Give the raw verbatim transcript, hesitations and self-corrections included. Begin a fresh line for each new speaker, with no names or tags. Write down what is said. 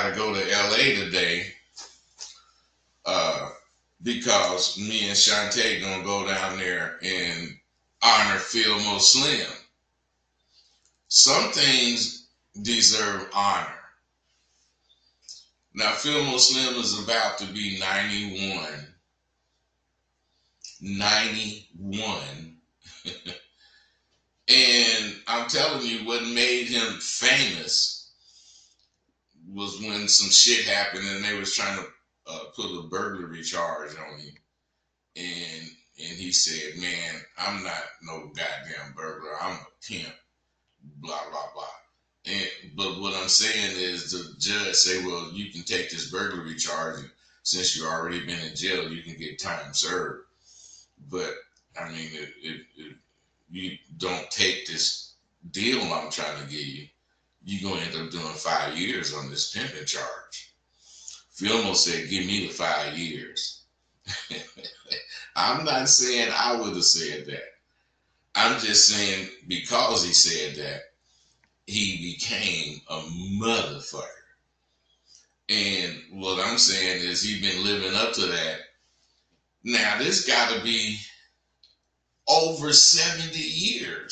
got to go to L A today uh, because me and Shantae gonna go down there and honor Fillmore Slim. Some things deserve honor. Now, Fillmore Slim is about to be ninety-one. ninety-one. And I'm telling you, what made him famous was when some shit happened and they was trying to uh, put a burglary charge on him. And and he said, man, I'm not no goddamn burglar. I'm a pimp. Blah, blah, blah. And, but what I'm saying is the judge say, well, you can take this burglary charge. And since you already been in jail, you can get time served. But, I mean, if, if, if you don't take this deal I'm trying to give you, you're going to end up doing five years on this pimping charge. Fillmore said, give me the five years. I'm not saying I would have said that. I'm just saying because he said that, he became a motherfucker. And what I'm saying is he been living up to that. Now, this got to be over seventy years.